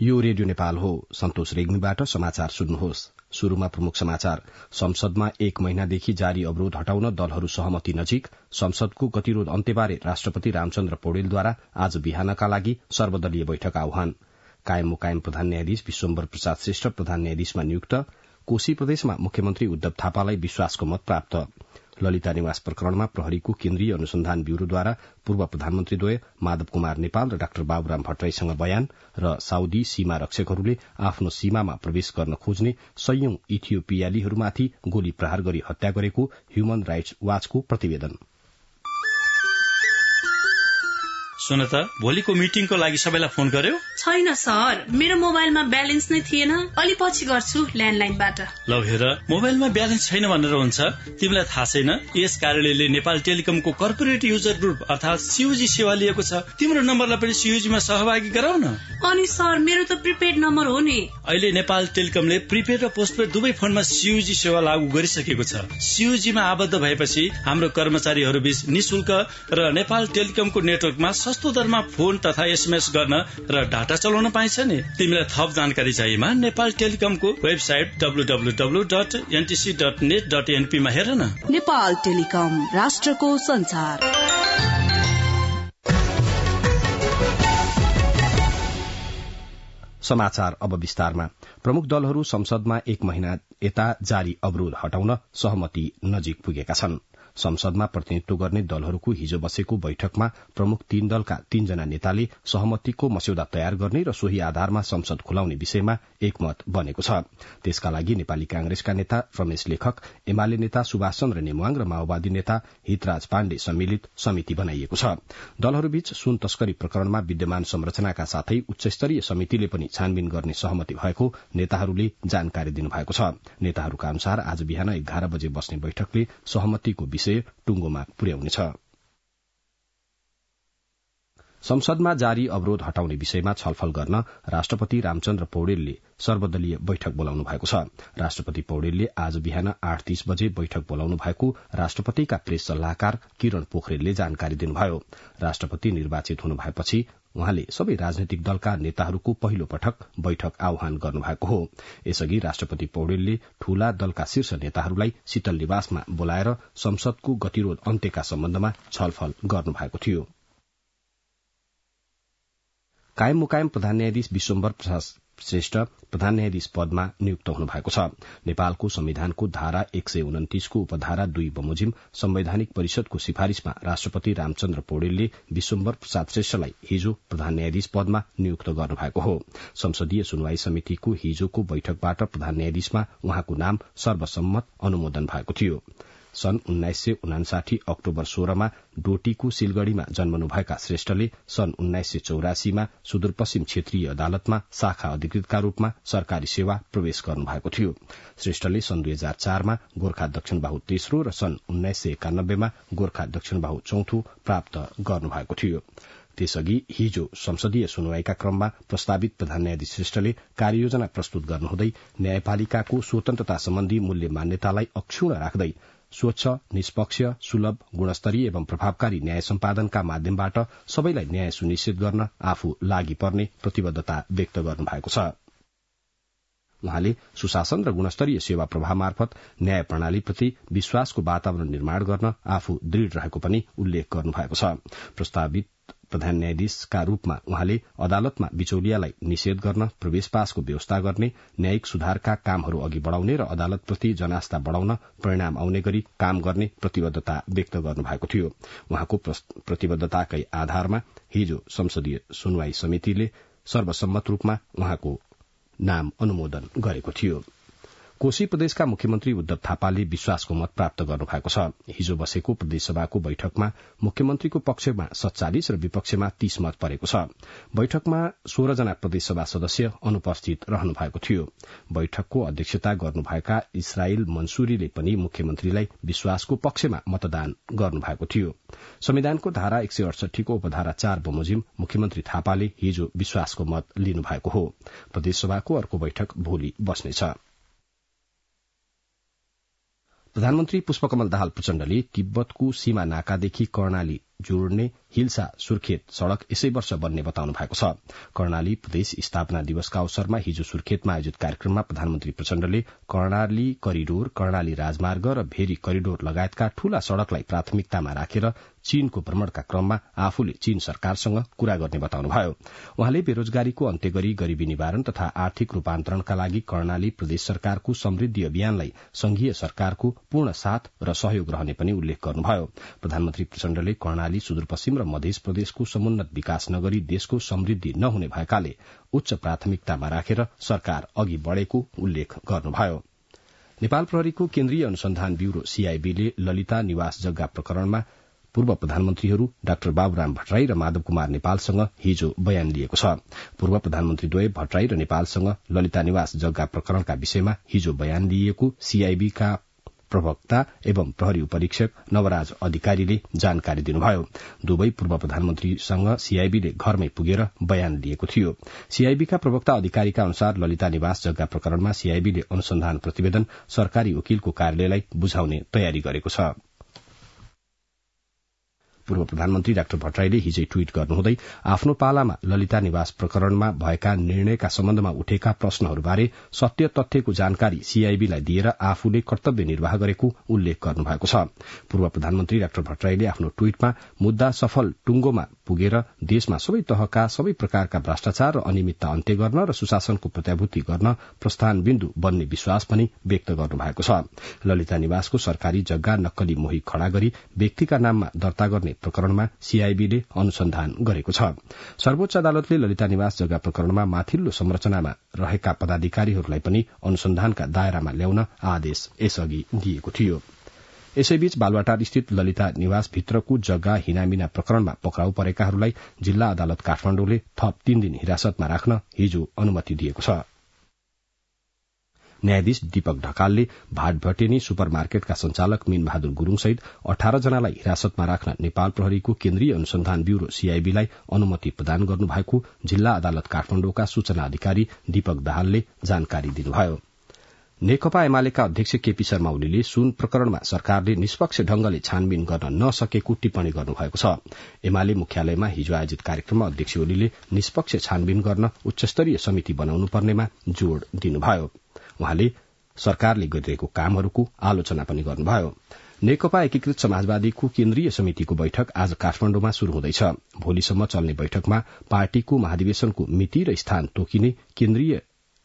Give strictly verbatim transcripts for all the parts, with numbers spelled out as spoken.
यो रेडियो नेपाल हो। सन्तोष रेग्मीबाट समाचार सुन्नुहोस्। शुरूमा प्रमुख समाचार। संसदमा एक महिनादेखि जारी अवरोध हटाउन दलहरू सहमति नजिक। संसदको गतिरोध अन्त्यबारे राष्ट्रपति रामचन्द्र पौडेलद्वारा आज बिहानका लागि सर्वदलीय बैठक आह्वान। कायम मुकायम प्रधान न्यायाधीश विश्वम्भर प्रसाद श्रेष्ठ प्रधान न्यायाधीशमा नियुक्त। कोशी प्रदेशमा मुख्यमन्त्री उद्धव थापालाई विश्वासको मत प्राप्त। ललिता निवास प्रकरणमा प्रहरीको केन्द्रीय अनुसन्धान ब्यूरोद्वारा पूर्व प्रधानमन्त्रीद्वय माधव कुमार नेपाल र डाक्टर बाबुराम भट्टराईसँग बयान। र साउदी सीमा रक्षकहरूले आफ्नो सीमामा प्रवेश गर्न खोज्ने सयौं इथियोपियालीहरूमाथि गोली प्रहार गरी हत्या गरेको ह्युमन राइट्स वाचको प्रतिवेदन। सुन त, भोलिको मिटिङको लागि सबैलाई फोन गर्यो? छैन सर, मेरो मोबाइलमा ब्यालेन्स नै थिएन। अलि पछि गर्छु ल्यान्डलाइनबाट। ल हेर, मोबाइलमा ब्यालेन्स छैन भनेर हुन्छ? तिमीलाई थाहा छैन यस कार्यालयले नेपाल टेलिकमको कर्पोरेट युजर ग्रुप अर्थात सीयूजी सेवा लिएको छ। तिम्रो नम्बरलाई पनि सीयूजीमा सहभागी गराउ न। अनि सर, मेरो त प्रिपेड नम्बर हो नि। अहिले नेपाल टेलिकमले प्रिपेड र पोस्टपेड दुवै फोनमा सीयूजी सेवा लागू गरिसकेको छ। सीयूजीमा आबद्ध भएपछि हाम्रो कर्मचारीहरू बीच निशुल्क र नेपाल टेलिकमको नेटवर्कमा सस्तो दरमा फोन तथा एसएमएस गर्न र डाटा चलाउन पाइन्छ नि। तिमीलाई थप जानकारी चाहिएमा नेपाल टेलिकमको website W W W dot NTC dot net dot NP मा हेर न। नेपाल टेलिकम, राष्ट्रको संचार। समाचार अब विस्तारमा। प्रमुख दलहरू संसदमा एक महिना यता जारी अवरोध हटाउन सहमति नजिक पुगेका छन्। संसदमा प्रतिनिधित्व गर्ने दलहरूको हिजो बसेको बैठकमा प्रमुख तीन दलका तीनजना नेताले सहमतिको मस्यौदा तयार गर्ने र सोही आधारमा संसद खुलाउने विषयमा एकमत बनेको छ। त्यसका लागि नेपाली कांग्रेसका नेता रमेश लेखक, एमाले नेता सुभाष चन्द्र नेमुवाङ र माओवादी नेता हितराज पाण्डे सम्मिलित समिति बनाइएको छ। दलहरूबीच सुन तस्करी प्रकरणमा विद्यमान संरचनाका साथै उच्चस्तरीय समितिले पनि छानबिन गर्ने सहमति भएको नेताहरूले जानकारी दिनुभएको छ। नेताहरूका अनुसार आज बिहान एघार बजे बस्ने बैठकले सहमतिको विषय टुंगोमा पुर्याउनेछ। संसदमा जारी अवरोध हटाउने विषयमा छलफल गर्न राष्ट्रपति रामचन्द्र पौडेलले सर्वदलीय बैठक बोलाउनु भएको छ। राष्ट्रपति पौडेलले आज बिहान आठ तीस बजे बैठक बोलाउनु भएको राष्ट्रपतिका प्रेस सल्लाहकार किरण पोखरेलले जानकारी दिनुभयो। राष्ट्रपति निर्वाचित हुनु भएपछि उहाँले सबै राजनैतिक दलका नेताहरूको पहिलो पटक बैठक आह्वान गर्नुभएको हो। यसअघि राष्ट्रपति पौडेलले ठूला दलका शीर्ष नेताहरूलाई शीतल निवासमा बोलाएर संसदको गतिरोध अन्त्यका सम्बन्धमा छलफल गर्नुभएको थियो। कायम मुकायम प्रधान न्यायाधीश विश्वम्भर प्रसाद श्रेष्ठ प्रधान न्यायाधीश पदमा नियुक्त हुनु भएको छ। नेपालको संविधानको धारा एक सय उन्तिसको उपधारा दुई बमोजिम संवैधानिक परिषदको सिफारिशमा राष्ट्रपति रामचन्द्र पौडेलले विश्वम्भर प्रसाद श्रेष्ठलाई हिजो प्रधान न्यायाधीश पदमा नियुक्त गर्नुभएको हो। संसदीय सुनवाई समितिको हिजोको बैठकबाट प्रधान न्यायाधीशमा उहाँको नाम सर्वसम्मत अनुमोदन भएको थियो। सन् उन्नाइस सय उनासाठी अक्टोबर सोह्रमा डोटीको सिलगढ़ीमा जन्मनुभएका श्रेष्ठले सन् उन्नाइस सय चौरासीमा सुदूरपश्चिम क्षेत्रीय अदालतमा शाखा अधिकृतका रूपमा सरकारी सेवा प्रवेश गर्नुभएको थियो। श्रेष्ठले सन् दुई हजार चारमा गोर्खा दक्षिण बाहु तेस्रो र सन् उन्नाइस सय एकानब्बेमा गोर्खा दक्षिण बाहु चौथो प्राप्त गर्नुभएको थियो। त्यसअघि हिजो संसदीय सुनवाईका क्रममा प्रस्तावित प्रधान न्यायाधीश श्रेष्ठले कार्ययोजना प्रस्तुत गर्नुहुँदै न्यायपालिकाको स्वतन्त्रता सम्बन्धी मूल्य मान्यतालाई अक्षुण्ण राख्दै स्वच्छ, निष्पक्ष, सुलभ, गुणस्तरीय एवं प्रभावकारी न्याय सम्पादनका माध्यमबाट सबैलाई न्याय सुनिश्चित गर्न आफू लागि पर्ने प्रतिबद्धता व्यक्त गर्नुभएको छ। उहाँले सुशासन र गुणस्तरीय सेवा प्रवाह मार्फत न्याय प्रणालीप्रति विश्वासको वातावरण निर्माण गर्न आफू दृढ़ रहेको पनि उल्लेख गर्नुभएको छ। प्रस्तावित प्रधान न्यायाधीशका रूपमा उहाँले अदालतमा बिचौलियालाई निषेध गर्न, प्रवेश पासको व्यवस्था गर्ने, न्यायिक सुधारका कामहरू अघि बढ़ाउने र अदालतप्रति जनास्था बढ़ाउन परिणाम आउने गरी काम गर्ने प्रतिबद्धता व्यक्त गर्नुभएको थियो। उहाँको प्रतिबद्धताकै आधारमा हिजो संसदीय सुनवाई समितिले सर्वसम्मत रूपमा उहाँको नाम अनुमोदन गरेको थियो। कोशी प्रदेशका मुख्यमन्त्री उद्धव थापाले विश्वासको मत प्राप्त गर्नुभएको छ। हिजो बसेको प्रदेशसभाको बैठकमा मुख्यमन्त्रीको पक्षमा सत्तालीस र विपक्षमा तीस मत परेको छ। बैठकमा सोह्र जना प्रदेशसभा सदस्य अनुपस्थित रहनु भएको थियो। बैठकको अध्यक्षता गर्नुभएका इसराइल मन्सुरीले पनि मुख्यमन्त्रीलाई विश्वासको पक्षमा मतदान गर्नुभएको थियो। संविधानको धारा एक सय अडसठीको उपधारा चार बमोजिम मुख्यमन्त्री थापाले हिजो विश्वासको मत लिनुभएको हो। प्रदेशसभाको अर्को बैठक भोलि बस्नेछ। प्रधानमन्त्री पुष्पकमल दाहाल प्रचण्डले तिब्बतको सीमा नाकादेखि कर्णाली जोड्ने हिल्सा सुर्खेत सड़क यसै वर्ष बन्ने बताउनु भएको छ। कर्णाली प्रदेश स्थापना दिवसका अवसरमा हिजो सुर्खेतमा आयोजित कार्यक्रममा प्रधानमन्त्री प्रचण्डले कर्णाली करिडोर, कर्णाली राजमार्ग र भेरी करिडोर लगायतका ठूला सड़कलाई प्राथमिकतामा राखेर चीनको भ्रमणका क्रममा आफूले चीन सरकारसँग कुरा गर्ने बताउनुभयो। उहाँले बेरोजगारीको अन्त्य गरी गरीबी निवारण तथा आर्थिक रूपान्तरणका लागि कर्णाली प्रदेश सरकारको समृद्धि अभियानलाई संघीय सरकारको पूर्ण साथ र सहयोग रहने पनि उल्लेख गर्नुभयो। प्रधानमन्त्री प्रचण्डले कर्णाली सुदूरपश्चिम र मध्य प्रदेशको समुन्नत विकास नगरी देशको समृद्धि नहुने भएकाले उच्च प्राथमिकतामा राखेर सरकार अघि बढ़ेको उल्लेख गर्नुभयो। नेपाल प्रहरीको केन्द्रीय अनुसन्धान ब्यूरो सीआईबीले ललिता निवास जग्गा प्रकरणमा पूर्व प्रधानमन्त्रीहरू डाक्टर बाबुराम भट्टराई र माधव कुमार नेपालसँग हिजो बयान लिएको छ। पूर्व प्रधानमन्त्रीद्वय भट्टराई र नेपालसँग ललिता निवास जग्गा प्रकरणका विषयमा हिजो बयान लिएको सीआईबीका प्रवक्ता एवं प्रहरी उपरीक्षक नवराज अधिकारीले जानकारी दिनुभयो। दुवै पूर्व प्रधानमन्त्रीसँग सीआईबीले घरमै पुगेर बयान लिएको थियो। सीआईबीका प्रवक्ता अधिकारीका अनुसार ललिता निवास जग्गा प्रकरणमा सीआईबीले अनुसन्धान प्रतिवेदन सरकारी वकिलको कार्यालयलाई बुझाउने तयारी गरेको छ। पूर्व प्रधानमन्त्री डाक्टर भट्टराईले हिजै ट्वीट गर्नुहुँदै आफ्नो पालामा ललिता निवास प्रकरणमा भएका निर्णयका सम्बन्धमा उठेका प्रश्नहरूबारे सत्य तथ्यको जानकारी सीआईबीलाई दिएर आफूले कर्तव्य निर्वाह गरेको उल्लेख गर्नुभएको छ। पूर्व प्रधानमन्त्री डाक्टर भट्टराईले आफ्नो ट्वीटमा मुद्दा सफल टुंगोमा पुगेर देशमा सबै तहका सबै प्रकारका भ्रष्टाचार र अनियमितता अन्त्य गर्न र सुशासनको प्रत्याभूति गर्न प्रस्थान बिन्दु बन्ने विश्वास पनि व्यक्त गर्नुभएको छ। ललिता निवासको सरकारी जग्गा नक्कली मोही खड़ा गरी व्यक्तिका नाममा दर्ता गर्ने प्रकरणमा सीआईबीले अनुसन्धान गरेको छ। सर्वोच्च अदालतले ललिता निवास जग्गा प्रकरणमा माथिल्लो संरचनामा रहेका पदाधिकारीहरूलाई पनि अनुसन्धानका दायरामा ल्याउन आदेश यसअघि दिएको थियो। यसैबीच बालुवाटार स्थित ललिता निवास भित्रको जग्गा हिनामिना प्रकरणमा पक्राउ परेकाहरूलाई जिल्ला अदालत काठमाडौँले थप तीन दिन हिरासतमा राख्न हिजो अनुमति दिएको छ। न्यायाधीश दीपक ढकालले भाटभटेनी सुपर मार्केटका संचालक मीन बहादुर गुरूङ सहित अठार जनालाई हिरासतमा राख्न नेपाल प्रहरीको केन्द्रीय अनुसन्धान ब्यूरो सीआईबीलाई अनुमति प्रदान गर्नुभएको जिल्ला अदालत काठमाडौँका सूचना अधिकारी दीपक दाहालले जानकारी दिनुभयो। नेकपा एमालेका अध्यक्ष केपी शर्मा ओलीले सुन प्रकरणमा सरकारले निष्पक्ष ढंगले छानबिन गर्न नसकेको टिप्पणी गर्नुभएको छ। एमाले मुख्यालयमा हिजो आयोजित कार्यक्रममा अध्यक्ष ओलीले निष्पक्ष छानबिन गर्न उच्चस्तरीय समिति बनाउनु पर्नेमा जोड़ दिनुभयो। उहाँले सरकारले गरिरहेको कामहरूको आलोचना पनि गर्नुभयो। नेकपा एकीकृत समाजवादीको केन्द्रीय समितिको बैठक आज काठमाडौँमा शुरू हुँदैछ। भोलिसम्म चल्ने बैठकमा पार्टीको महाधिवेशनको मिति र स्थान तोकिने केन्द्रीय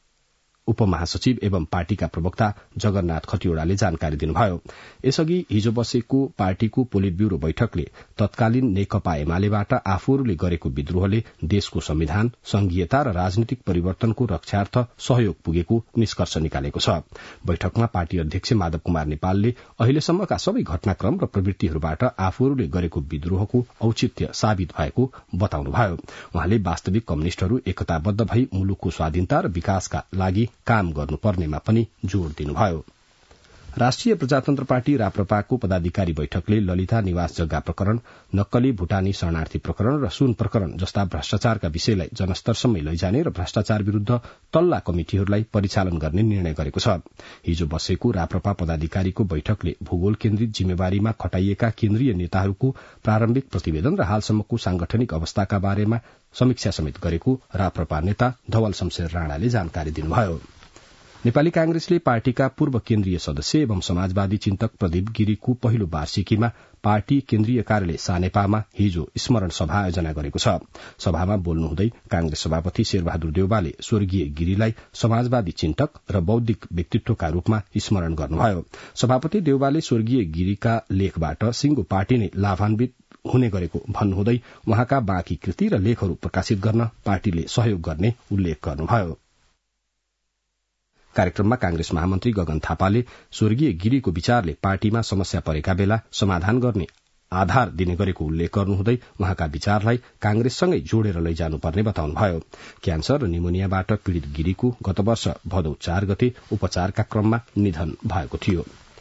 उपमहासचिव एवं पार्टीका प्रवक्ता जगन्नाथ खतिवड़ाले जानकारी दिनुभयो। यसअघि हिजो बसेको पार्टीको पोलिट ब्यूरो बैठकले तत्कालीन नेकपा एमालेबाट आफूहरूले गरेको विद्रोहले देशको संविधान, संघीयता र राजनीतिक परिवर्तनको रक्षार्थ सहयोग पुगेको निष्कर्ष निकालेको छ। बैठकमा पार्टी अध्यक्ष माधव कुमार नेपालले अहिलेसम्मका सबै घटनाक्रम र प्रवृत्तिहरूबाट आफूहरूले गरेको विद्रोहको औचित्य साबित भएको बताउनुभयो। उहाँले वास्तविक कम्युनिष्टहरू एकताबद्ध भई मुलुकको स्वाधीनता र विकासका लागि काम गर्नुपर्नेमा पनि जोड़ दिनुभयो। राष्ट्रिय प्रजातन्त्र पार्टी राप्रपाको पदाधिकारी बैठकले ललिता निवास जग्गा प्रकरण, नक्कली भूटानी शरणार्थी प्रकरण र सुन प्रकरण जस्ता भ्रष्टाचारका विषयलाई जनस्तरसम्मै लैजाने र भ्रष्टाचार विरूद्ध तल्ला कमिटिहरूलाई परिचालन गर्ने निर्णय गरेको छ। हिजो बसेको राप्रपा पदाधिकारीको बैठकले भूगोल केन्द्रित जिम्मेवारीमा खटाइएका केन्द्रीय नेताहरूको प्रारम्भिक प्रतिवेदन र हालसम्मको सांगठनिक अवस्थाका बारेमा समीक्षा समेत गरेको राप्रपा नेता धवल शमशेर राणाले जानकारी दिनुभयो। नेपाली कांग्रेसले पार्टीका पूर्व केन्द्रीय सदस्य एवं समाजवादी चिन्तक प्रदीप गिरीको पहिलो वार्षिकीमा पार्टी केन्द्रीय कार्यालय सानेपामा हिजो स्मरण सभा आयोजना गरेको छ। सभामा बोल्नुहुँदै कांग्रेस सभापति शेरबहादुर देउवाले स्वर्गीय गिरीलाई समाजवादी चिन्तक र बौद्धिक व्यक्तित्वका रूपमा स्मरण गर्नुभयो। सभापति देउवाले स्वर्गीय गिरीका लेखबाट सिंगो पार्टी नै लाभान्वित हुने गरेको भन्नुहुँदै उहाँका बाँकी कृति र लेखहरू प्रकाशित गर्न पार्टीले सहयोग गर्ने उल्लेख गर्नुभयो। कार्यक्रममा कांग्रेस महामन्त्री गगन थापाले स्वर्गीय गिरीको विचारले पार्टीमा समस्या परेका बेला समाधान गर्ने आधार दिने गरेको उल्लेख गर्नुहुँदै उहाँका विचारलाई कांग्रेससँगै जोडेर लैजानुपर्ने बताउनुभयो। क्यान्सर र निमोनियाबाट पीड़ित गिरीको गत वर्ष भदौ चार गते उपचारका क्रममा निधन भएको थियो।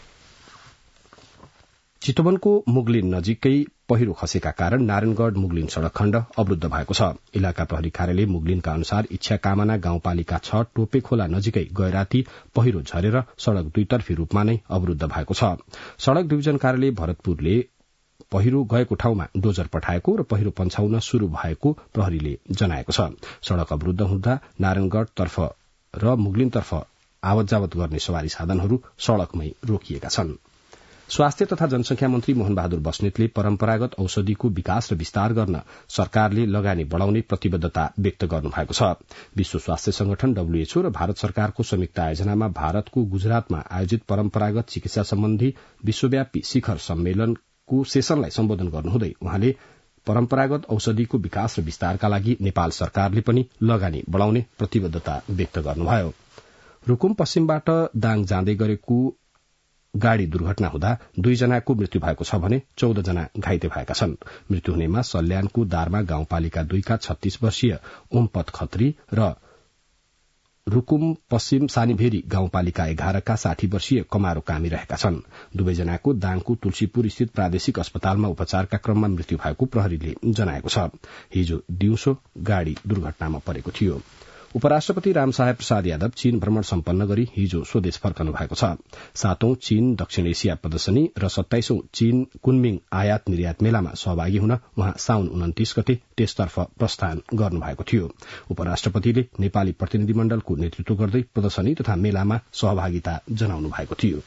चितवनको मुगलिन नजिकै पहिरो खसेका कारण नारायणगढ़ मुगलिन सड़क खण्ड अवरूद्ध भएको छ। इलाका प्रहरी कार्यालय मुगलिनका अनुसार इच्छा कामना गाउँपालिका छ टोपे खोला नजिकै गैराती पहिरो झरेर सड़क दुईतर्फी रूपमा नै अवरूद्ध भएको छ। सड़क डिभिजन कार्यालय भरतपुरले पहिरो गएको ठाउँमा डोजर पठाएको र पहिरो पन्छाउन शुरू भएको प्रहरीले जनाएको छ। सड़क अवरूद्ध हुँदा नारायणगढ़ तर्फ र मुगलिनतर्फ आवत जावत गर्ने सवारी साधनहरू सड़कमै रोकिएका छन्। स्वास्थ्य तथा जनसंख्या मन्त्री मोहन बहादुर बस्नेतले परम्परागत औषधिको विकास र विस्तार गर्न सरकारले लगानी बढ़ाउने प्रतिबद्धता व्यक्त गर्नुभएको छ। विश्व स्वास्थ्य संगठन डब्ल्यूएचओ र भारत सरकारको संयुक्त आयोजनामा भारतको गुजरातमा आयोजित परम्परागत चिकित्सा सम्बन्धी विश्वव्यापी शिखर सम्मेलनको सेसनलाई सम्बोधन गर्नुहुँदै उहाँले परम्परागत औषधिको विकास र विस्तारका लागि नेपाल सरकारले पनि लगानी बढ़ाउने प्रतिबद्धता व्यक्त गर्नुभयो। रूकुम पश्चिमबाट दाङ जाँदै गरेको गाड़ी दुर्घटना हुँदा दुईजनाको मृत्यु भएको छ भने चौध जना घाइते भएका छन्। मृत्यु हुनेमा सल्यानको दारमा गाउँपालिका दुईका छत्तीस वर्षीय ओमपत खत्री र रूकुम पश्चिम सानीभेरी गाउँपालिका एघारका साठी वर्षीय कमारो कामी रहेका छन्। दुवैजनाको दाङको तुलसीपुर स्थित प्रादेशिक अस्पतालमा उपचारका क्रममा मृत्यु भएको प्रहरीले जनाएको छ। हिजो दिउँसो गाड़ी दुर्घटनामा परेको थियो। उपराष्ट्रपति रामसहाय प्रसाद यादव चीन भ्रमण सम्पन्न गरी हिजो स्वदेश फर्कनु भएको छ। सातौं चीन दक्षिण एशिया प्रदर्शनी र सत्ताइसौं चीन कुनमिङ आयात निर्यात मेलामा सहभागी हुन उहाँ साउन उन्तिस गते त्यसतर्फ प्रस्थान गर्नुभएको थियो। उपराष्ट्रपतिले नेपाली प्रतिनिधिमण्डलको नेतृत्व गर्दै प्रदर्शनी तथा मेलामा सहभागिता जनाउनु भएको थियो।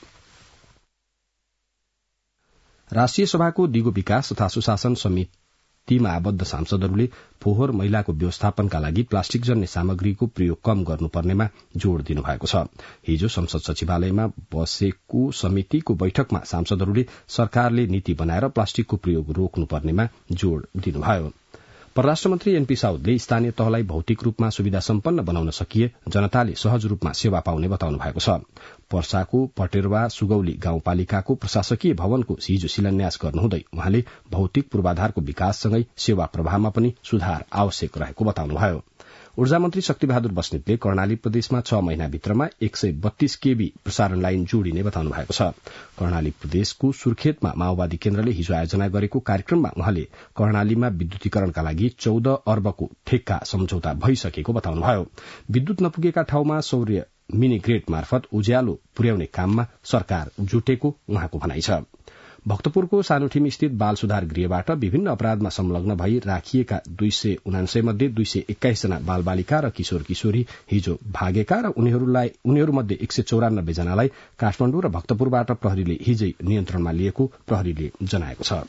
राष्ट्रिय सभाको दिगो विकास तथा सुशासन समिति मा आबद्ध सांसदहरूले फोहोर मैलाको व्यवस्थापनका लागि प्लास्टिक जन्य सामग्रीको प्रयोग कम गर्नुपर्नेमा जोड़ दिनुभएको छ। हिजो संसद सचिवालयमा बसेको समितिको बैठकमा सांसदहरूले सरकारले नीति बनाएर प्लास्टिकको प्रयोग रोक्नुपर्नेमा जोड़ दिनुभयो। परराष्ट्र मन्त्री एनपी साउदले स्थानीय तहलाई भौतिक रूपमा सुविधा सम्पन्न बनाउन सकिए जनताले सहज रूपमा सेवा पाउने बताउनु भएको छ। पर्साको पटेरवा सुगौली गाउँपालिकाको प्रशासकीय भवनको हिजो शिलान्यास गर्नुहुँदै उहाँले भौतिक पूर्वाधारको विकाससँगै सेवा प्रवाहमा पनि सुधार आवश्यक रहेको बताउनुभयो। ऊर्जा मन्त्री शक्तिबहादुर बस्नेतले कर्णाली प्रदेशमा छ महिनाभित्रमा एक सय बत्तीस केबी प्रसारण लाइन जोडिने बताउनु भएको छ। कर्णाली प्रदेशको सुर्खेतमा माओवादी केन्द्रले हिजो आयोजना गरेको कार्यक्रममा उहाँले कर्णालीमा विद्युतीकरणका लागि चौध अर्बको ठेक्का सम्झौता भइसकेको बताउनुभयो। विद्युत नपुगेका ठाउँमा सौर्य मिनी ग्रेड मार्फत उज्यालो पुर्याउने काममा सरकार जुटेको उहाँको भनाइ छ। भक्तपुरको सानोठिमी स्थित बाल सुधार गृहबाट विभिन्न अपराधमा संलग्न भई राखिएका दुई सय उनान्सय मध्ये दुई सय एक्काइस जना बाल बालिका र किशोर किशोरी हिजो भागेका र उनीहरूलाई उनीहरूमध्ये एक सय चौरानब्बे जनालाई काठमाडौँ र भक्तपुरबाट प्रहरीले हिजै नियन्त्रणमा लिएको प्रहरीले जनाएको छ।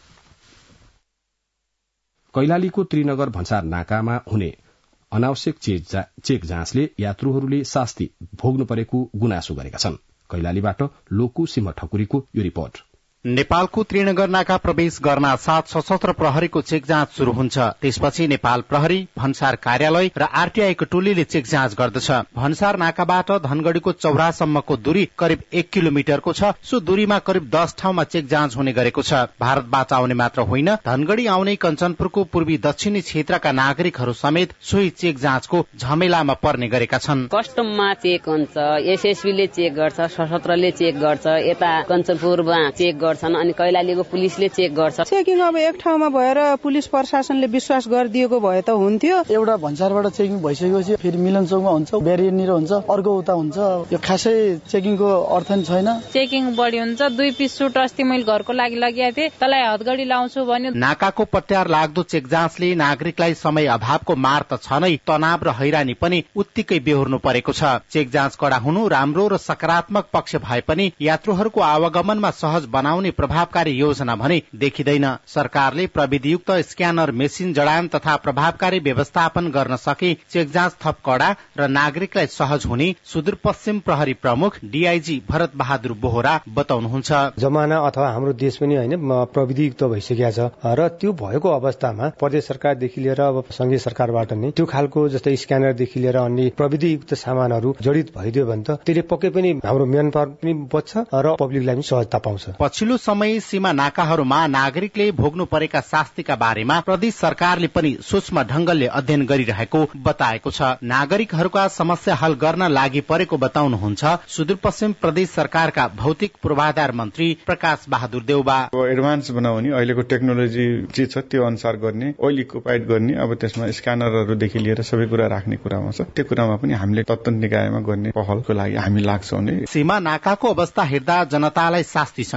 कैलालीको त्रिनगर भन्सार नाकामा हुने अनावश्यक चेक जाँचले यात्रुहरूले शास्ति भोग्नु परेको गुनासो गरेका छन्। कैलालीबाट लोकु सिंह ठकुरीको यो रिपोर्ट। नेपालको त्रिनगर नाका प्रवेश गर्न साथ सशस्त्र प्रहरीको चेक जाँच शुरू हुन्छ। त्यसपछि नेपाल प्रहरी, भन्सार कार्यालय र आरटीआईको टोलीले चेक जाँच गर्दछ। भन्सार नाकाबाट धनगढ़ीको चौरासम्मको दूरी करिब एक किलोमिटरको छ। सो दूरीमा करिब दस ठाउँमा चेक जाँच हुने गरेको छ। भारतबाट आउने मात्र होइन, धनगढ़ी आउने कञ्चनपुरको पूर्वी दक्षिणी क्षेत्रका नागरिकहरू समेत सोही चेक जाँचको झमेलामा पर्ने गरेका छन्। कस्टममा चेक हुन्छ, एसएसबीले चेक गर्छ, सशस्त्रले चेक गर्छ, यता कञ्चनपुरमा चेक अनि कैलालीको पुलिसले चेक गर्छ। चेकिङ अब एक ठाउँमा भएर पुलिस प्रशासनले विश्वास गरिदिएको भए त हुन्थ्यो। एउटा भन्सारबाट चेकिङ भइसकेपछि फेरि मिलन चौकमा हुन्छ, ब्यारियरनिर हुन्छ, अर्को उता हुन्छ। यो खासै चेकिङको अर्थ नि छैन। चेकिङ बढी हुन्छ। दुई पिस सुट अस्ति मैले घरको लागि लगेको थिएँ, त्यसलाई हदगडी लाउँछु भन्यो। नाकाको पट्यार लाग्दो चेक जाँचले नागरिकलाई समय अभावको मार त छ नै, तनाव र हैरानी पनि उत्तिकै बेहोर्नु परेको छ। चेक जाँच कडा हुनु राम्रो र सकारात्मक पक्ष भए पनि यात्रुहरूको आवागमनमा सहज बनाउनु प्रभावकारी योजना भने देखिँदैन। सरकारले प्रविधियुक्त स्क्यानर मेसिन जडान तथा प्रभावकारी व्यवस्थापन गर्न सके चेक जाँच थप कडा र नागरिकलाई सहज हुने सुदूरपश्चिम प्रहरी प्रमुख डीआईजी भरत बहादुर बोहरा बताउनुहुन्छ। जमाना अथवा हाम्रो देश पनि होइन प्रविधियुक्त भइसकेको छ र त्यो भएको अवस्थामा प्रदेश सरकारदेखि लिएर अब संघीय सरकारबाट नै त्यो खालको जस्तै स्क्यानरदेखि लिएर अन्य प्रविधियुक्त सामानहरू जडित भइदियो भने त त्यसले पक्कै पनि हाम्रो म्यान पावर पनि बच्छ र पब्लिकलाई पनि सहजता पाउँछ। पछिल्लो समय सीमा नाकाहरूमा नागरिकले भोग्नु परेका शास्तिका बारेमा प्रदेश सरकारले पनि सूक्ष्म ढंगले अध्ययन गरिरहेको बताएको छ। नागरिकहरूका समस्या हल गर्न लागि परेको बताउनुहुन्छ सुदूरपश्चिम प्रदेश सरकारका भौतिक पूर्वाधार मन्त्री प्रकाश बहादुर देउबा। एडभान्स बनाउने अहिलेको टेक्नोलोजी जे छ त्यो अनुसार गर्ने, ओइल इक्विपाइड गर्ने, अब त्यसमा स्क्यानरहरूदेखि लिएर सबै कुरा राख्ने कुरामा छ। त्यो कुरामा पनि हामीले तत्त्व निकायमा गर्ने पहलको लागि हामी लाग्छौं नै। सीमा नाकाको अवस्था हेर्दा जनतालाई शास्तिसँगै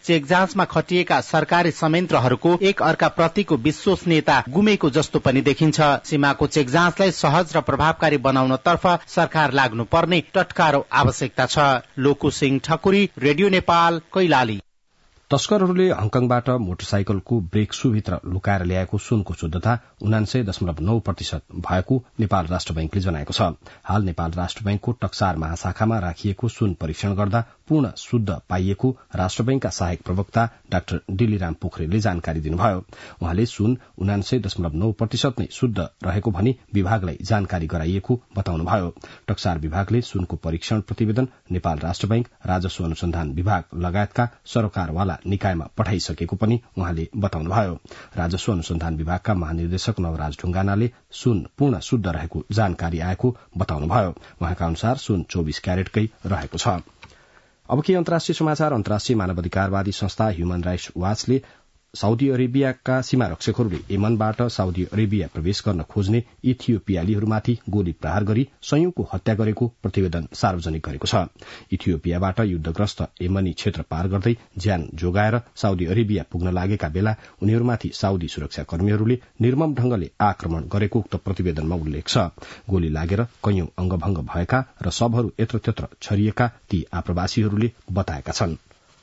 चेक जाँचमा खटिएका सरकारी संयन्त्रहरूको एक अर्का प्रतिको विश्वसनीयता गुमेको जस्तो पनि देखिन्छ। सीमाको चेक जाँचलाई सहज र प्रभावकारी बनाउनतर्फ सरकार लाग्नुपर्ने टटकारो आवश्यकता छ। लोकु सिंह ठकुरी, रेडियो नेपाल, कैलाली। तस्करहरूले हङकङबाट मोटरसाइकलको ब्रेक सूभित्र लुकाएर ल्याएको सुनको शुद्धता उनान्सय दशमलव नौ प्रतिशत भएको नेपाल राष्ट्र बैंकले जनाएको छ। हाल नेपाल राष्ट्र बैंकको टक्सार महाशाखामा राखिएको सुन परीक्षण गर्दा पूर्ण शुद्ध पाइएको राष्ट्र बैंकका सहायक प्रवक्ता डाक्टर डिलीराम पोखरेलले जानकारी दिनुभयो। उहाँले सुन उनान्सय दशमलव नौ प्रतिशत नै शुद्ध रहेको भनी विभागलाई जानकारी गराइएको बताउनुभयो। टक्सार विभागले सुनको परीक्षण प्रतिवेदन नेपाल राष्ट्र बैंक, राजस्व अनुसन्धान विभाग लगायतका सरकारवाला निकायमा पठाइसकेको पनि उहाँले बताउनुभयो। राजस्व अनुसन्धान विभागका महानिर्देशक नवराज ढुंगानाले सुन पूर्ण शुद्ध रहेको जानकारी आएको बताउनुभयो। उहाँका अनुसार सुन चौबिस क्यारेटकै रहेको छ। अब के अन्तर्राष्ट्रिय समाचार। अन्तर्राष्ट्रिय मानवाधिकारवादी संस्था ह्युमन राइट्स वाचले साउदी अरेबियाका सीमा रक्षकहरूले यमनबाट साउदी अरेबिया प्रवेश गर्न खोज्ने इथियोपियालीहरूमाथि गोली प्रहार गरी सयौंको हत्या गरेको प्रतिवेदन सार्वजनिक गरेको छ। इथियोपियाबाट युद्धग्रस्त यमनी क्षेत्र पार गर्दै ज्यान जोगाएर साउदी अरेबिया पुग्न लागेका बेला उनीहरूमाथि साउदी सुरक्षाकर्मीहरूले निर्मम ढंगले आक्रमण गरेको उक्त प्रतिवेदनमा उल्लेख छ। गोली लागेर कैयौं अंगभंग भएका र शवहरू यत्रत्यत्र छरिएका ती आप्रवासीहरूले बताएका छन्।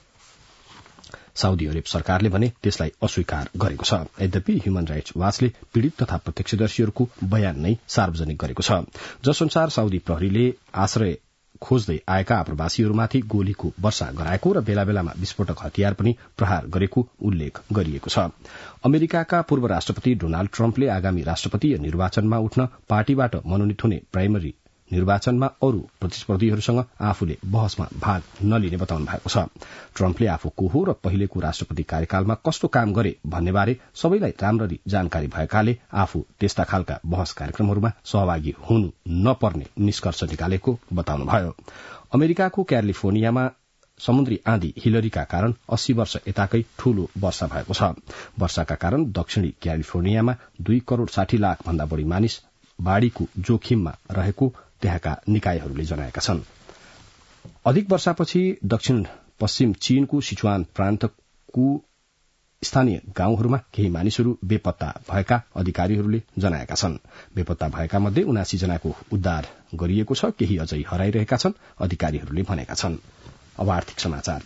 साउदी अरब सरकारले भने त्यसलाई अस्वीकार गरेको छ। यद्यपि ह्युमन राइट्स वाचले पीड़ित तथा प्रत्यक्षदर्शीहरूको बयान नै सार्वजनिक गरेको छ, जसअनुसार साउदी प्रहरीले आश्रय खोज्दै आएका आप्रवासीहरूमाथि गोलीको वर्षा गराएको र बेला बेलामा विस्फोटक हतियार पनि प्रहार गरेको उल्लेख गरिएको छ। अमेरिकाका पूर्व राष्ट्रपति डोनाल्ड ट्रम्पले आगामी राष्ट्रपतीय निर्वाचनमा उठ्न पार्टीबाट मनोनित हुने प्राइमरी निर्वाचनमा अरू प्रतिस्पर्धीहरूसँग आफूले बहसमा भाग नलिने बताउनु भएको छ। ट्रम्पले आफू को हो र पहिलेको राष्ट्रपति कार्यकालमा कस्तो काम गरे भन्नेबारे सबैलाई राम्ररी जानकारी भएकाले आफू त्यस्ता खालका बहस कार्यक्रमहरूमा सहभागी हुनु नपर्ने निष्कर्ष निकालेको बताउनुभयो। अमेरिकाको क्यालिफोर्नियामा समुद्री आँधी हिलरीका कारण अस्सी वर्ष यताकै ठूलो वर्षा भएको छ। वर्षाका कारण दक्षिणी क्यालिफोर्नियामा दुई करोड़ साठी लाख भन्दा बढ़ी मानिस बाढ़ीको जोखिममा रहेको त्यहाँका निकायहरूले जनाएका छन्। अधिक वर्षापछि दक्षिण पश्चिम चीनको सिचुआन प्रान्तको स्थानीय गाउँहरूमा केही मानिसहरू बेपत्ता भएका अधिकारीहरूले जनाएका छन्। बेपत्ता भएका मध्ये उनासी जनाको उद्धार गरिएको छ, केही अझै हराइरहेका छन्, अधिकारीहरूले भनेका छन्। अब आर्थिक समाचार।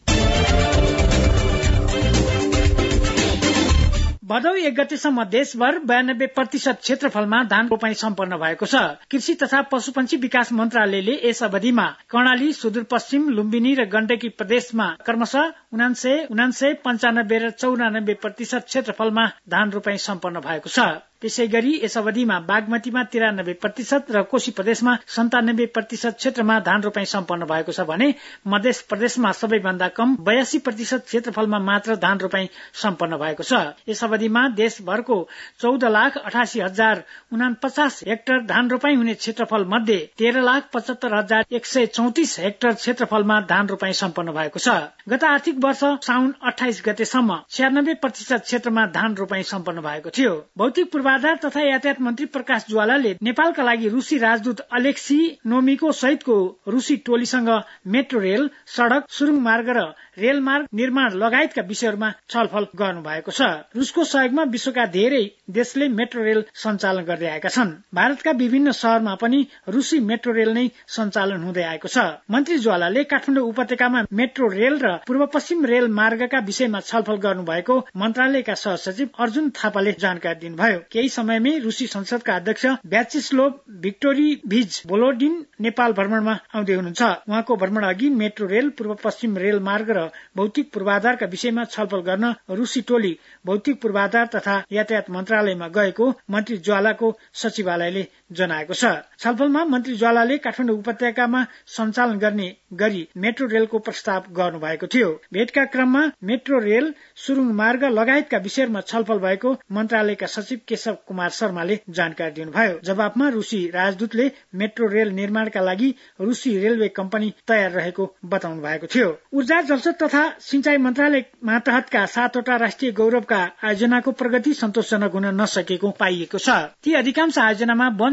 भदौ एक गतेसम्म देशभर बयानब्बे प्रतिशत क्षेत्रफलमा धान रोपाई सम्पन्न भएको छ। कृषि तथा पशुपन्छी विकास मन्त्रालयले यस अवधिमा कर्णाली, सुदूरपश्चिम, लुम्बिनी र गण्डकी प्रदेशमा क्रमशः उनान्सय उनान्सय पञ्चानब्बे र चौरानब्बे प्रतिशत क्षेत्रफलमा धान रोपाई सम्पन्न भएको छ। त्यसै गरी यस अवधिमा बागमतीमा तिरानब्बे प्रतिशत र कोशी प्रदेशमा सन्तानब्बे प्रतिशत क्षेत्रमा धान रोपाई सम्पन्न भएको छ भने मध्य प्रदेशमा सबैभन्दा कम बयासी प्रतिशत क्षेत्रफलमा मात्र धान रोपाई सम्पन्न भएको छ। यस अवधिमा देशभरको चौध लाख अठासी हजार उनापचास हेक्टर धान रोपाई हुने क्षेत्रफल मध्ये तेह्र लाख पचहत्तर हजार एक सय चौतिस हेक्टर क्षेत्रफलमा धान रोपाई सम्पन्न भएको छ। गत आर्थिक वर्ष साउन अठाइस गतेसम्म छ्यानब्बे प्रतिशत क्षेत्रमा धान रोपाई सम्पन्न भएको थियो। भौतिक पूर्वाधार तथा यातायात मन्त्री प्रकाश ज्वालाले नेपालका लागि रूसी राजदूत अलेक्सी नोमिको सहितको रूसी टोलीसँग मेट्रो रेल, सड़क, सुरुङ मार्ग र रेलमार्ग निर्माण लगायतका विषयहरूमा छलफल गर्नु भएको छ। रूसको सहयोगमा विश्वका धेरै देशले मेट्रो रेल सञ्चालन गर्दै आएका छन्। भारतका विभिन्न शहरमा पनि रूसी मेट्रो रेल नै सञ्चालन हुँदै आएको छ। मन्त्री ज्वालाले काठमाडौँ उपत्यकामा मेट्रो रेल र पूर्व पश्चिम रेल मार्गका विषयमा छलफल गर्नु भएको मन्त्रालयका सहसचिव अर्जुन थापाले जानकारी दिनुभयो। केही समयमै रूसी संसदका अध्यक्ष भ्याचिस्लोभ भिक्टोरिभिच भोलोडिन नेपाल भ्रमणमा आउँदै हुनुहुन्छ। उहाँको भ्रमण अघि मेट्रो रेल, पूर्व पश्चिम रेल मार्ग र भौतिक पूर्वाधारका विषयमा छलफल गर्न रूसी टोली भौतिक पूर्वाधार तथा यातायात मन्त्रालयमा गएको मन्त्री ज्वालाको सचिवालयले जनाएको छ। छलफलमा मन्त्री ज्वालाले काठमाडौँ उपत्यकामा सञ्चालन गर्ने गरी मेट्रो रेलको प्रस्ताव गर्नु भएको थियो। भेटका क्रममा मेट्रो रेल, सुरुङ मार्ग लगायतका विषयमा छलफल भएको मन्त्रालयका सचिव केशव कुमार शर्माले जानकारी दिनुभयो। जवाफमा रूसी राजदूतले मेट्रो रेल निर्माणका लागि रूसी रेलवे कम्पनी तयार रहेको बताउनु भएको थियो। ऊर्जा, जलस्रोत तथा सिंचाई मन्त्रालय मातहतका सातवटा राष्ट्रिय गौरवका आयोजनाको प्रगति सन्तोषजनक हुन नसकेको पाइएको छ। ती अधिकांश आयोजनामा वन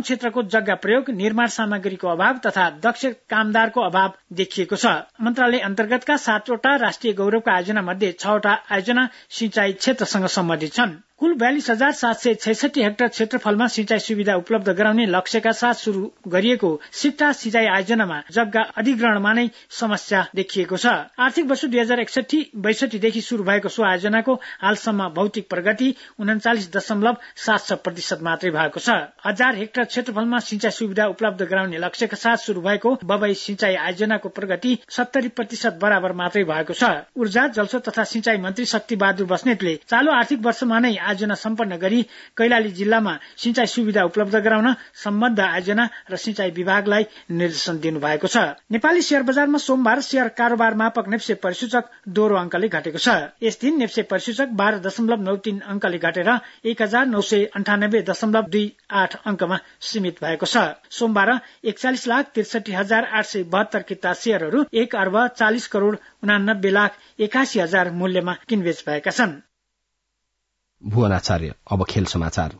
क्षेत्रको जग्गा प्रयोग, निर्माण सामग्रीको अभाव तथा दक्ष कामदारको अभाव देखिएको छ। मन्त्रालय अन्तर्गतका सातवटा राष्ट्रिय गौरवका आयोजना मध्ये छवटा आयोजना सिंचाई क्षेत्रसँग सम्बन्धित छन्। कुल बयालिस हजार सात सय छैसठी हेक्टर क्षेत्रफलमा सिंचाई सुविधा उपलब्ध गराउने लक्ष्यका साथ शुरू गरिएको सिक्टा सिंचाई आयोजनामा जग्गा अधिग्रहणमा नै समस्या देखिएको छ। आर्थिक वर्ष दुई हजार एकसठी बैसठीदेखि शुरू भएको सो आयोजनाको हालसम्म भौतिक प्रगति उन्चालिस दशमलव सात छ प्रतिशत मात्रै भएको छ। हजार हेक्टर क्षेत्रफलमा सिंचाई सुविधा उपलब्ध गराउने लक्ष्यका साथ शुरू भएको बबई सिंचाई आयोजनाको प्रगति सत्तरी प्रतिशत बराबर मात्रै भएको छ। ऊर्जा, जलस्रोत तथा सिंचाई मन्त्री शक्ति बहादुर बस्नेतले चालू आर्थिक वर्षमा नै आयोजना सम्पन्न गरी कैलाली जिल्लामा सिंचाई सुविधा उपलब्ध गराउन सम्बद्ध आयोजना र सिंचाई विभागलाई निर्देशन दिनु भएको छ। नेपाली शेयर बजारमा सोमबार शेयर कारोबार मापक नेप्से परिसूचक दोहोरो अंकले घटेको छ। यस दिन नेप्से परिसूचक बाह्र दशमलव नौ तीन अंकले घटेर एक हजार नौ सय अन्ठानब्बे दशमलव दुई आठ अंकमा सीमित भएको छ। सोमबार एकचालिस लाख त्रिसठी हजार आठ सय बहत्तर किता शेयरहरू एक अर्ब चालिस करोड़ उनानब्बे लाख एकासी हजार मूल्यमा किनबेच भएका छन्। भुवन आचार्य। अब खेल समाचार।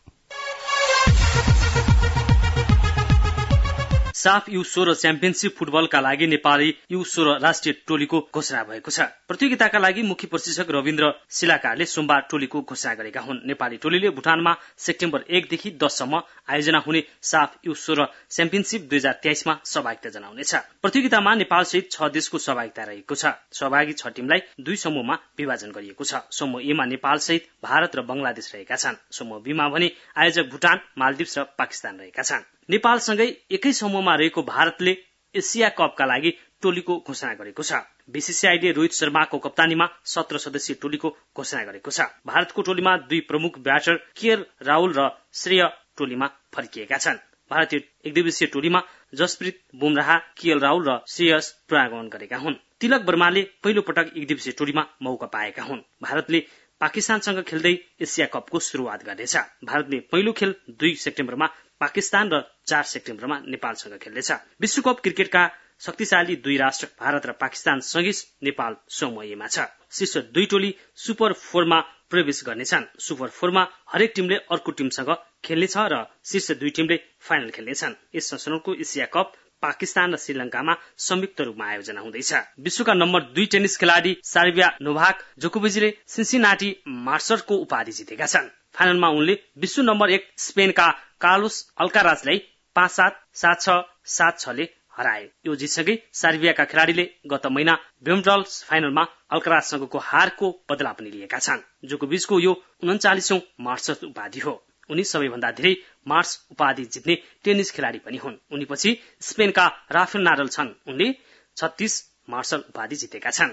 साफ यु सोह्र च्याम्पियनशीप फुटबलका लागि नेपाली यु सोह्र राष्ट्रिय टोलीको घोषणा भएको छ। प्रतियोगिताका लागि मुख्य प्रशिक्षक रविन्द्र शिलाकारले सोमबार टोलीको घोषणा गरेका हुन्। नेपाली टोलीले भुटानमा सेप्टेम्बर एकदेखि दससम्म आयोजना हुने साफ यु सोह्र च्याम्पियनशीप दुई हजार तेइसमा सहभागिता जनाउनेछ। प्रतियोगितामा नेपाल सहित छ देशको सहभागिता रहेको छ। सहभागी छ टिमलाई दुई समूहमा विभाजन गरिएको छ। समूह ए मा नेपाल सहित भारत र बंगलादेश रहेका छन्। समूह बी मा भने आयोजक भुटान, मालदिप्स र पाकिस्तान रहेका छन्। नेपालसँगै एकै समूहमा रहेको भारतले एसिया कपका लागि टोलीको घोषणा गरेको छ। बीसीसीआईले रोहित शर्माको कप्तानीमा सत्र सदस्यीय टोलीको घोषणा गरेको छ। भारतको टोलीमा दुई प्रमुख ब्याटर केएल राहुल र श्रेय टोलीमा फर्किएका छन्। भारतीय एकदिवसीय टोलीमा जसप्रीत बुमराह, केएल राहुल र श्रेयस पुनरागमन गरेका हुन्। तिलक वर्माले पहिलो पटक एकदिवसीय टोलीमा मौका पाएका हुन्। भारतले पाकिस्तानसँग खेल्दै एसिया कपको शुरूआत गर्नेछ। भारतले पहिलो खेल दुई सेप्टेम्बरमा पाकिस्तान र चार सेप्टेम्बरमा नेपालसँग खेल्नेछ। विश्वकप क्रिकेटका शक्तिशाली दुई राष्ट्र भारत र पाकिस्तान सँगै नेपाल समूह एमा छ। शीर्ष दुई टोली सुपर फोरमा प्रवेश गर्नेछन्। सुपर फोरमा हरेक टिमले अर्को टिमसँग खेल्नेछ र शीर्ष दुई टिमले फाइनल खेल्नेछन्। यस संस्करणको एसिया कप पाकिस्तान र श्रीलंकामा संयुक्त रूपमा आयोजना हुँदैछ। विश्वका नम्बर दुई टेनिस खेलाडी सार्बिया नोभाक जोकोभिचले सिन्सिनाटी मास्टर्सको उपाधि जितेका छन्। फाइनलमा उनले विश्व नम्बर एक स्पेनका कार्लोस अल्काराजलाई पाँच सात सात छ सात छ ले हराए। यो जितसँगै सार्बियाका खेलाडीले गत महिना विम्बल्डन फाइनलमा अल्काराजसँगको हारको बदला पनि लिएका छन्। जोकोभिचको यो उन्चालिसौं मास्टर्स उपाधि हो। उनी सबैभन्दा धेरै मार्च उपाधि जित्ने टेनिस खेलाडी पनि हुन्। उनीपछि स्पेनका राफेल नाडल छन्। उनले छत्तीस मार्शल उपाधि जितेका छन्।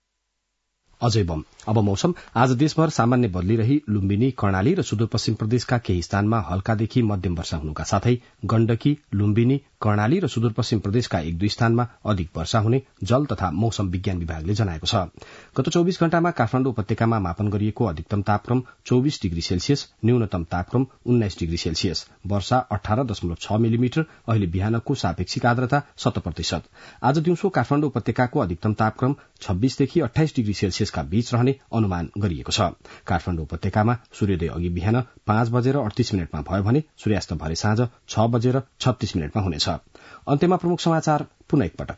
अजय बम। अब मौसम। आज देशभर सामान्य बदलिरही लुम्बिनी, कर्णाली र सुदूरपश्चिम प्रदेशका केही स्थानमा हल्कादेखि मध्यम वर्षा हुनुका साथै गण्डकी, लुम्बिनी, कर्णाली र सुदूरपश्चिम प्रदेशका एक दुई स्थानमा अधिक वर्षा हुने जल तथा मौसम विज्ञान विभागले जनाएको छ। गत चौबिस घण्टामा काठमाडौँ उपत्यकामा मापन गरिएको अधिकतम तापक्रम चौबिस डिग्री सेल्सियस, न्यूनतम तापक्रम उन्नाइस डिग्री सेल्सियस, वर्षा अठार दशमलव छ मिलिमिटर, अहिले बिहानको सापेक्षिक आर्द्रता शत प्रतिशत। आज दिउँसो काठमाडौँ उपत्यकाको अधिकतम तापक्रम छब्बीसदेखि अठाइस डिग्री सेल्सियसका बीच रहने अनुमान गरिएको छ। काठमाडौँ उपत्यकामा सूर्योदय अघि बिहान पाँच बजेर अडतीस मिनटमा भयो भने सूर्यास्त भरे साँझ छ बजेर छत्तीस मिनटमा हुनेछ। अन्त्यमा प्रमुख समाचार पुनः एकपटक।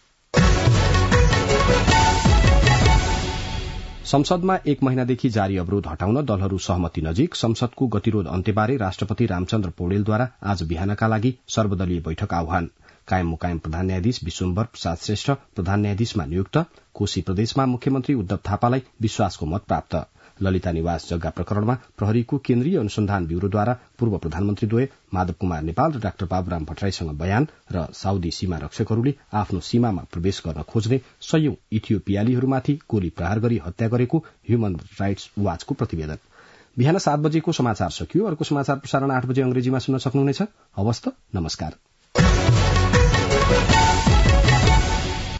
संसदमा एक महिनादेखि जारी अवरोध हटाउन दलहरू सहमति नजिक। संसदको गतिरोध अन्त्यबारे राष्ट्रपति रामचन्द्र पौडेलद्वारा आज बिहानका लागि सर्वदलीय बैठक आह्वान। कायम मुकायम प्रधान न्यायाधीश विश्वम्भर प्रसाद श्रेष्ठ प्रधान न्यायाधीशमा नियुक्त। कोशी प्रदेशमा मुख्यमन्त्री उद्धव थापालाई विश्वासको मत प्राप्त। ललिता निवास जग्गा प्रकरणमा प्रहरीको केन्द्रीय अनुसन्धान ब्यूरोद्वारा पूर्व प्रधानमन्त्रीद्वय माधव कुमार नेपाल र डाक्टर बाबुराम भट्टराईसँग बयान। र साउदी सीमा रक्षकहरूले आफ्नो सीमामा प्रवेश गर्न खोज्ने सयौं इथियोपियालीहरूमाथि गोली प्रहार गरी हत्या गरेको ह्युमन राइट्स वाचको प्रतिवेदन। बिहान सात बजेको समाचार सकियो। अर्को समाचार प्रसारण आठ बजे अंग्रेजीमा सुन्न सक्नुहुनेछ। हवस् त, नमस्कार।